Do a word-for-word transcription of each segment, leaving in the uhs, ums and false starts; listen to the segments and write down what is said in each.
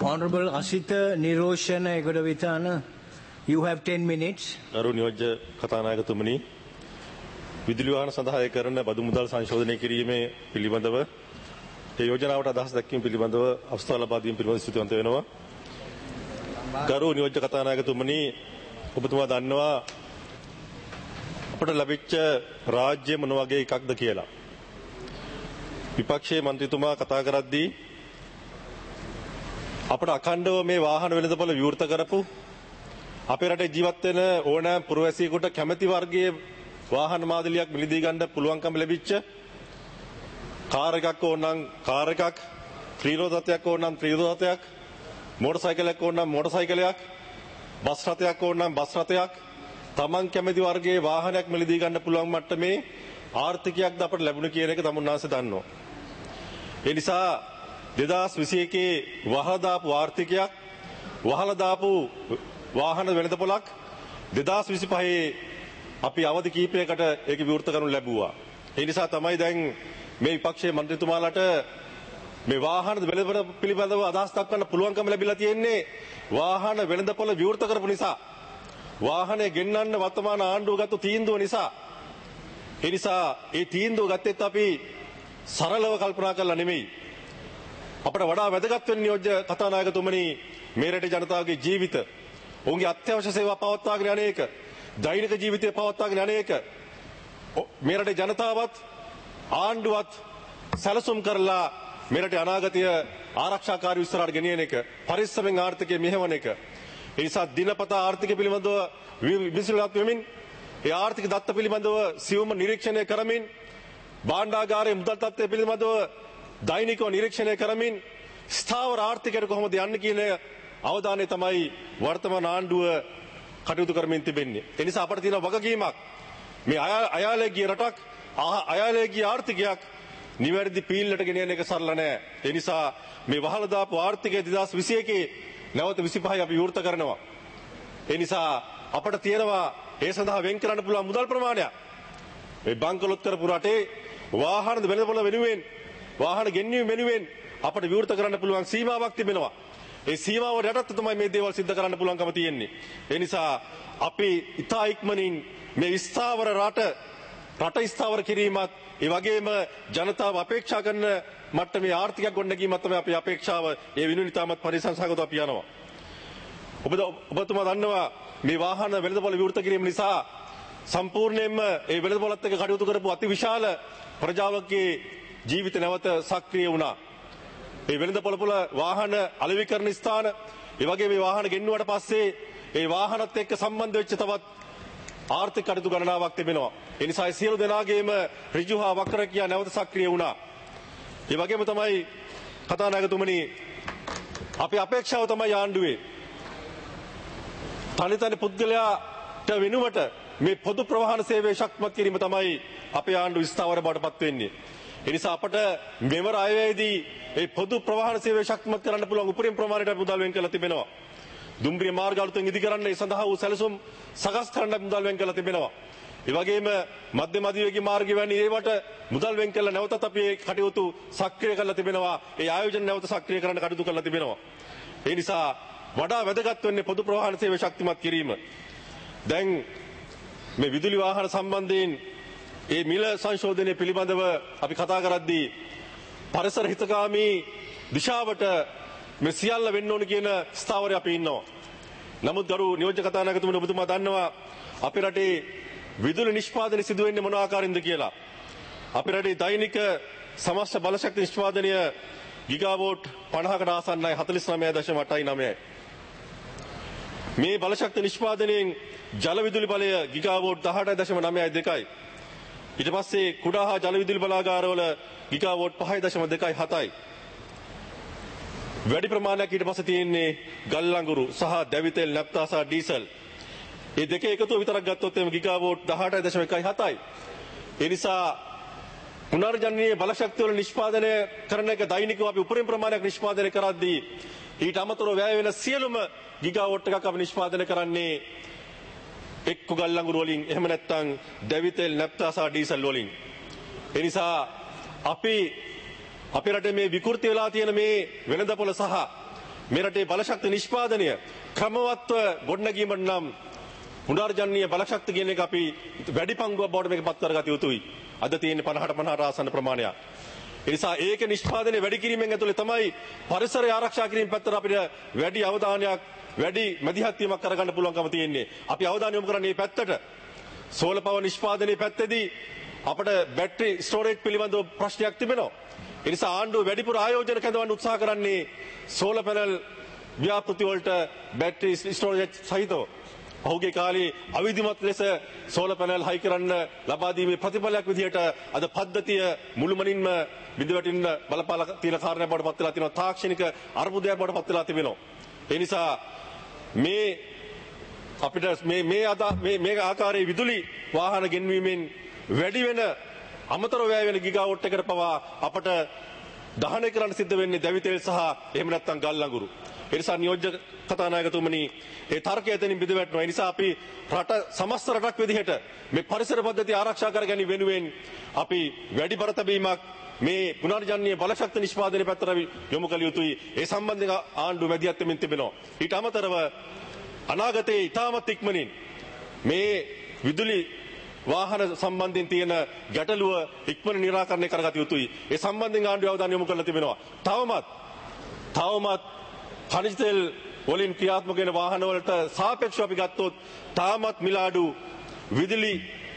Honorable Asita Niroshana Egodavitana, you have ten minutes. ගරු නියෝජ්‍ය කතානායකතුමනි, විදුලි වාහන සඳහා ඒ කරන බදු මුදල් සංශෝධනය කිරීමේ පිළිබඳව ඒ යෝජනාවට අදහස් දක්වීම පිළිබඳව අවස්ථාව ලබා දීම පිළිබඳව ස්තුතිවන්ත වෙනවා. ගරු නියෝජ්‍ය කතානායකතුමනි, ඔබතුමා දන්නවා අපට ලැබිච්ච රාජ්‍ය මොන වගේ එකක්ද කියලා. විපක්ෂයේ മന്ത്രിතුමා කතා කරද්දී අපට අඛණ්ඩව මේ වාහන වෙළඳපොළ විවෘත කරපු අපේ රටේ ජීවත් වෙන ඕනෑම පුරවැසියෙකුට කැමැති වර්ගයේ වාහන මාදලියක් මිලදී ගන්න පුළුවන්කම ලැබිච්ච කාර් එකක් ඕනනම් කාර් එකක්, ත්‍රිරෝදතයක් ඕනනම් ත්‍රිරෝදතයක්, මෝටර් සයිකලයක් ඕනනම් මෝටර් සයිකලයක්, බස් රථයක් ඕනනම් බස් රථයක්, Taman කැමැති වර්ගයේ වාහනයක් මිලදී ගන්න පුළුවන් මට්ටමේ ආර්ථිකයක්ද අපට ලැබුණ කියන එක තමුන්නාන්සේ දන්නවා. ඒ නිසා දෙදාස් විසි එකේ වහලා දාපු ආර්ථිකයක්, වහලා දාපු වාහන වෙළඳපොළක් දෙදාස් විසි පහේ අපි අවධි කීපයකට ඒක විවෘත කරනු ලැබුවා. ඒ නිසා තමයි දැන් මේ විපක්ෂයේ മന്ത്രിතුමාලට මේ වාහන වෙළඳපොළ පිළිබඳව අදහස් දක්වන්න පුළුවන්කම ලැබිලා තියෙන්නේ වාහන වෙළඳපොළ විවෘත කරපු නිසා. වාහනේ ගෙන්නන්න වර්තමාන ආණ්ඩුව ගත්ත තීන්දුව නිසා. ඒ නිසා ඒ තීන්දුව ගත්තෙත් අපි සරලව කල්පනා කරලා නෙමෙයි. අපට වඩා වැදගත් වෙන නියෝජ්‍ය කතානායකතුමනි, මේ රටේ ජනතාවගේ ජීවිත, ඔවුන්ගේ අත්‍යවශ්‍ය සේවා පවත්වාගෙන යන එක, දෛනික ජීවිතය පවත්වාගෙන යන එක, මේ රටේ ජනතාවත් ආණ්ඩුවත් සැලසුම් කරලා මේ රටේ අනාගතය ආරක්ෂාකාරී විස්තරාට ගෙනියන එක, පරිස්සමෙන් ආර්ථිකය මෙහෙවන එක. ඒ නිසා දිනපතා ආර්ථික පිළිබඳව විශ්ලේෂණාත්මක වෙමින්, ඒ ආර්ථික දත්ත පිළිබඳව සියුම්ව නිරීක්ෂණය කරමින්, භාණ්ඩාගාරයේ මුදල් තත්ත්වය පිළිබඳව දෛනිකව නිරීක්ෂණය කරමින් ස්ථාවර ආර්ථිකයට කොහොමද යන්නේ කියන අවධානය තමයි වර්තමාන ආණ්ඩුව කටයුතු කරමින් තිබෙන්නේ. ඒ නිසා අපට තියෙන වගකීමක් මේ අයාලේ ගිය රටක්, අයාලේ ගිය ආර්ථිකයක් නිවැරදි පීල්ලට ගෙනියන එක සරල නෑ. ඒ නිසා මේ වහලා දාපු ආර්ථිකය දෙදාස් විසි එකේ නැවත විසි පහේ අපි විවෘත කරනවා. ඒ නිසා අපට තියෙනවා ඒ සඳහා වෙන් කරන්න පුළුවන් මුදල් ප්‍රමාණයක්. මේ බංකොලොත් කරපු රටේ වාහන වෙළඳපොළ වෙනුවෙන්, වාහන ගෙන්වීම වෙනුවෙන් අපට විවෘත කරන්න පුළුවන් සීමාවක් තිබෙනවා. ඒ සීමාව යටතේ තමයි මේ දේවල් සිද්ධ කරන්න පුළුවන්කම තියෙන්නේ. ඒ නිසා අපි ඉතා ඉක්මනින් මේ ස්ථාවර රට රට ස්ථාවර කිරීමත්, ඒ වගේම ජනතාව අපේක්ෂා කරන මට්ටමේ ආර්ථිකයක් ගොඩනැගීමත් තමයි අපේ අපේක්ෂාව. ඒ වෙනුවෙන් ඉතාමත් පරිසංසගතව අපි යනවා. ඔබ ඔබතුමා දන්නවා මේ වාහන වෙළඳපොළ විවෘත කිරීම නිසා සම්පූර්ණයෙන්ම ඒ වෙළඳපොළත් එක්ක කටයුතු කරපු අතිවිශාල ප්‍රජාවකගේ ජීවිත නැවත සක්‍රිය වුණා. ඒ වෙළඳපොළ වල වාහන අලෙවි කරන ස්ථාන, ඒ වගේ මේ වාහන ගෙන්නුවට පස්සේ ඒ වාහනත් එක්ක සම්බන්ධ වෙච්ච තවත් ආර්ථික කටයුතු ගණනාවක් තිබෙනවා. ඒ නිසා ඒ සියලු දෙනාගේම ඍජු හා වක්‍ර කියා නැවත සක්‍රිය වුණා. ඒ වගේම තමයි කතානායකතුමනි, අපේ අපේක්ෂාව තමයි ආණ්ඩුවේ තනි තනි පුද්ගලයාට වෙනුවට මේ පොදු ප්‍රවාහන සේවය ශක්තිමත් කිරීම තමයි අපේ ආණ්ඩුව ස්ථාවර බවට පත් වෙන්නේ. ඒ නිසා අපට මෙවර අයවැයේදී මේ පොදු ප්‍රවාහන සේවය ශක්තිමත් කරන්න පුළුවන් උපරිම ප්‍රමාණයට මුදල් වෙන් කරලා තිබෙනවා. දුම්රිය මාර්ග අලුතෙන් ඉදිකරන්න ඒ සඳහා වූ සැලසුම් සකස් කරන්න මුදල් වෙන් කරලා තිබෙනවා. ඒ වගේම මධ්‍යම අධිවේගී මාර්ගය වැනි ඒවට මුදල් වෙන් කරලා නැවතත් අපි ඒ කටයුතු සක්‍රිය කරලා තිබෙනවා. ඒ ආයෝජන නැවත සක්‍රිය කරන්න කටයුතු කරලා තිබෙනවා. ඒ නිසා වඩා වැදගත් වෙන්නේ පොදු ප්‍රවාහන සේවය ශක්තිමත් කිරීම. දැන් මේ විදුලි වාහන සම්බන්ධයෙන් ඒ මිල සංශෝධනය පිළිබඳව අපි කතා කරද්දී පරිසර හිතකාමී දිශාවට මේ සියල්ල වෙන්න ඕන කියන ස්ථාවරය අපි ඉන්නවා. නමුත් ගරු නියෝජ්‍ය කතානායකතුමනි, ඔබතුමා දන්නවා අපේ රටේ විදුලි නිෂ්පාදනය සිදු වෙන්නේ මොන ආකාරයෙන්ද කියලා. අපේ රටේ දෛනික සමස්ත බලශක්ති නිෂ්පාදනය ගිගාවෝට් පනහකට ආසන්නයි, හතළිස් නවය දශම අටයි නවයයි. මේ බලශක්ති නිෂ්පාදනයෙන් ජල විදුලි බලය ගිගාවෝට් දහඅටයි දශම නවයයි දෙකයි. ඊට පස්සේ කුඩා හා ජල විදුලි බලාගාරවල ගිගාවෝට් පහයි දශම දෙකයි හතයි. වැඩි ප්‍රමාණයක් ඊට පස්සේ තියෙන්නේ ගල් අඟුරු සහ දැවිතෙල්, නැප්තා සහ ඩීසල්. මේ දෙක එකතුව විතරක් ගත්තොත් එම ගිගාවෝට් දහඅටයි දශම එකයි හතයි. ඒ නිසා පුනර්ජනනීය බලශක්තිය වල නිෂ්පාදනය කරන එක දෛනිකව අපි උපරිම ප්‍රමාණයක් නිෂ්පාදනය කරද්දී ඊට අමතරව වැය වෙන සියලුම ගිගාවෝට් එකක් අපි නිෂ්පාදනය කරන්නේ එක්ක ගල් අඟුරු වලින්, එහෙම නැත්නම් දැවිතෙල්, නැප්තා සහ ඩීසල් වලින්. ඒ නිසා අපි අපේ රටේ මේ විකෘති වෙලා තියෙන මේ වෙළඳපොළ සහ මේ රටේ බලශක්ති නිෂ්පාදනය ක්‍රමවත්ව ගොඩනැගීමට නම් පුනර්ජනනීය බලශක්ති කියන එක අපි වැඩි පංගුවක් බවට මේක පත් කරගත යුතුයි. අද තියෙන පනහට පනහට ආසන්න ප්‍රමාණයක්. ඒ නිසා ඒක නිෂ්පාදනය වැඩි කිරීමෙන් ඇතුළේ තමයි පරිසරය ආරක්ෂා කිරීම පැත්තට අපිට වැඩි අවධානයක් වැඩි මැදිහත් වීමක් කරගන්න පුළුවන්කම තියෙන්නේ. අපි අවධානය යොමු කරන්නේ මේ පැත්තට. සෝලර් පවර් නිෂ්පාදනයේ පැත්තේදී අපිට බැටරි ස්ටෝරේජ් පිළිබඳව ප්‍රශ්නයක් තිබෙනවා. ඒ නිසා ආණ්ඩුව වැඩිපුර ආයෝජන කැඳවන්න උත්සාහ කරන්නේ සෝලර් පැනල් ව්‍යාපෘති වලට බැටරි ස්ටෝරේජ් සහිතව. පහුගිය කාලේ අවිධිමත් ලෙස සෝලර් පැනල් හයි කරන්න ලබා දීමේ ප්‍රතිඵලයක් විදිහට අද පද්ධතිය මුළුමනින්ම බිඳවැටෙන්න බලපාලා තියෙන කාරණයක් බවට පත් වෙලා තියෙනවා. තාක්ෂණික අර්බුදයක් බවට පත් වෙලා තිබෙනවා. ඒ නිසා මේ අපිට මේ මේ අද මේ මේ ආකාරයේ විදුලි වාහන ගෙන්වීමෙන් වැඩි වෙන අමතර වැය වෙන ගිගාවොට් එකට පවා අපට දහනය කරන්න සිද්ධ වෙන්නේ දැවි තෙල් සහ එහෙම නැත්නම් ගල් අඟුරු. ඒ නිසා නියෝජ්‍ය කතානායකතුමනි ඒ තර්කය එතනින් බිඳ වැටෙනවා. ඒ නිසා අපි රට සමස්ත රටක් විදිහට මේ පරිසර පද්ධතිය ආරක්ෂා කර ගැනීම වෙනුවෙන් අපි වැඩි බර තැබීමක් මේ පුනර්ජනනීය බලශක්ති නිෂ්පාදනයේ පැත්තට යොමු කළ යුතුයි. ඒ සම්බන්ධයෙන් ආණ්ඩුව මැදිහත් වෙමින් තිබෙනවා. ඊට අමතරව අනාගතයේ ඉතාමත් ඉක්මනින් මේ විදුලි වාහන සම්බන්ධයෙන් තියෙන ගැටලුව ඉක්මන නිරාකරණය කරගත යුතුයි. ඒ සම්බන්ධයෙන් ආණ්ඩුව අවධානය යොමු කරලා තිබෙනවා. තවමත් තවමත් khනිජ තෙල් වලින් ක්‍රියාත්මක වෙන වාහන වලට සාපේක්ෂව අපි ගත්තොත් තාමත් මිලාඩු විදුලි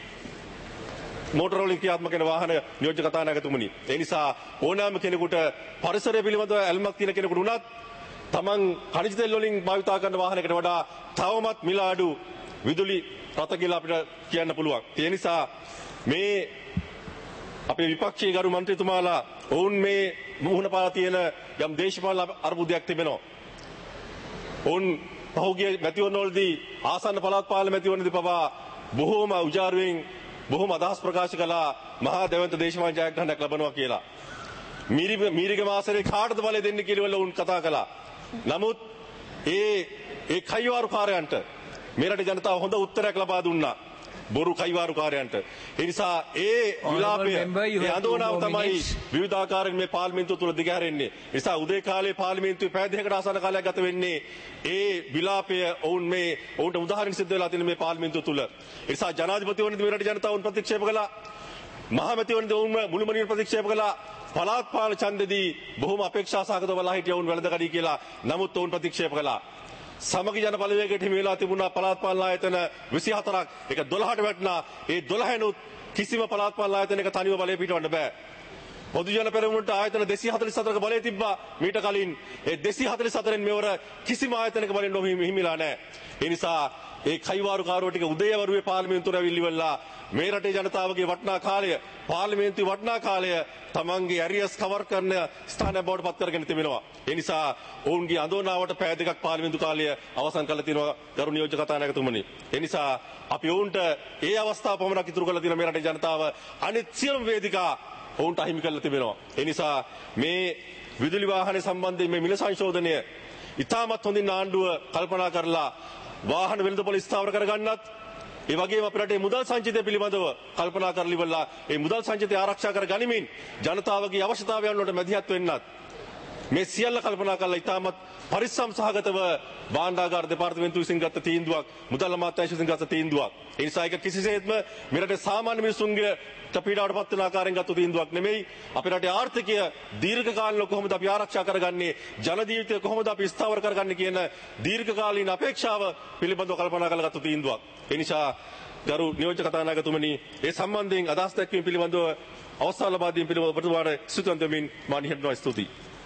මෝටර වලින් ක්‍රියාත්මක වෙන වාහන නියෝජ්‍ය කතානායකතුමනි. ඒ නිසා ඕනෑම කෙනෙකුට පරිසරය පිළිබඳව ඇල්මක් තියෙන කෙනෙකුට උනත් තමන් khනිජ තෙල් වලින් භාවිත කරන වාහනයකට වඩා තවමත් මිලාඩු විදුලි රත කියලා අපිට කියන්න පුළුවන්. ඒ නිසා මේ අපේ විපක්ෂයේ ගරු මන්ත්‍රීතුමාලා ඔවුන් මේ මුහුණ පාලා තියෙන යම් දේශපාලන අර්බුදයක් තිබෙනවා. ඔවුන් පහුගිය මැතිවරණවලදී ආසන්න පළාත් පාලන මැතිවරණදී පවා බොහෝම උජාරුවෙන් බොහෝම අදහස් ප්‍රකාශ කළා මහා දැවැන්ත දේශපාලන ජයග්‍රහණයක් ලබනවා කියලා. මීරිග මාසයේ කාටද බලය දෙන්නේ කියලා ඔවුන් කතා කළා. නමුත් ඒ ඒ කයිවාරුකාරයන්ට මේ රටේ ජනතාව හොඳ උත්තරයක් ලබා දුන්නා. බොරු කයිවාරුකාරයන්ට. ඒ නිසා ඒ විලාපය ඒ අඳෝනාව තමයි විවිධාකාරයෙන් මේ පාර්ලිමේන්තුව තුල දිගහැරෙන්නේ. ඒ නිසා උදේ කාලේ පාර්ලිමේන්තුවේ පැය දෙකකට ආසන්න කාලයක් ගත වෙන්නේ ඒ විලාපය ඔවුන් මේ ඔවුන්ට උදාහරණ සිද්ධ වෙලා තියෙන මේ පාර්ලිමේන්තුව තුල. ඒ නිසා ජනාධිපතිවරණදී මේ රටේ ජනතාව ප්‍රතික්ෂේප කළා. මහමැතිවරණදී ඔවුන් මුළුමනින්ම ප්‍රතික්ෂේප කළා. පළාත් පාලන ඡන්දෙදී බොහොම අපේක්ෂා සහගතව බලා හිටිය ඔවුන් වැළඳගනී කියලා. නමුත් ඔවුන් ප්‍රතික්ෂේප කළා. සමගි ජන බලවේගයට හිමි වෙලා තිබුණා පළාත් පාලන ආයතන විසිහතරක්. ඒක දොළහට වැටුණා. ඒ දොළහෙනුත් කිසිම පළාත් පාලන ආයතනයක තනිව බලය පිටවන්න බෑ. පොදු ජන පෙරමුණට ආයතන දෙසිය හතළිස් හතරක බලය තිබ්බා මීට කලින්. ඒ දෙසිය හතළිස් හතරෙන් මෙවර කිසිම ආයතනයක බලෙන් හිමිලා නැහැ. ඒ නිසා ඒ කයිවාරුකාරෝ ටික උදේවරුේ පාර්ලිමේන්තුවට ඇවිල්ලිවලා මේ රටේ ජනතාවගේ වටිනා කාලය පාර්ලිමේන්තුවේ වටිනා කාලය තමන්ගේ ඇරියස් කවර් කරන ස්ථානයක් බවට පත් කරගෙන තිබෙනවා. ඒ නිසා ඔවුන්ගේ අඳෝනාවට පැය දෙකක් පාර්ලිමේන්තු කාලය අවසන් කරලා තිනවා ගරු නියෝජ්‍ය කතානායකතුමනි. ඒ නිසා අපි ඔවුන්ට ඒ අවස්ථාව පමණක් ඉතුරු කරලා තියෙන මේ රටේ ජනතාව අනිත් සියලුම වේදිකා ඔවුන්ට අහිමි කරලා තිබෙනවා. ඒ නිසා මේ විදුලි වාහන සම්බන්ධයෙන් මේ මිල සංශෝධනය ඉතාමත් හොඳින් ආණ්ඩුව කල්පනා කරලා වාහන වෙළඳපොළ ස්ථාවර කරගන්නත් ඒ වගේම අපේ රටේ මුදල් සංචිතය පිළිබඳව කල්පනා කරලා ඉවරලා ඒ මුදල් සංචිතය ආරක්ෂා කර ගනිමින් ජනතාවගේ අවශ්‍යතාවයන් වලට මැදිහත් වෙන්නත් මේ සියල්ල කල්පනා කරලා ඉතාමත් පරිස්සම් සහගතව භාණ්ඩාගාර දෙපාර්තමේන්තුව විසින් ගත්ත තීන්දුවක් මුදල් අමාත්‍යාංශ විසින් ගත්ත තීන්දුවක්. ඒ නිසා ඒක කිසිසේත්ම මේ රටේ සාමාන්‍ය මිනිසුන්ගේ පීඩාවට පත් වෙන ආකාරයෙන් ගත්ත තීන්දුවක් නෙමෙයි. අපේ රටේ ආර්ථිකය දීර්ඝකාලීනව කොහොමද අපි ආරක්ෂා කරගන්නේ, ජන ජීවිතය කොහොමද අපි ස්ථාවර කරගන්නේ කියන දීර්ඝකාලීන අපේක්ෂාව පිළිබඳව කල්පනා කරලා ගත්ත තීන්දුවක්. ඒ නිසා ගරු නියෝජ්‍ය කතානායකතුමනි ඒ සම්බන්ධයෙන් අදහස් දැක්වීම පිළිබඳව අවස්ථාව ලබා දීම පිළිබඳව ප්‍රතිවාර සිතුම් දෙමින් මා නිහඬව ස්තුතියි.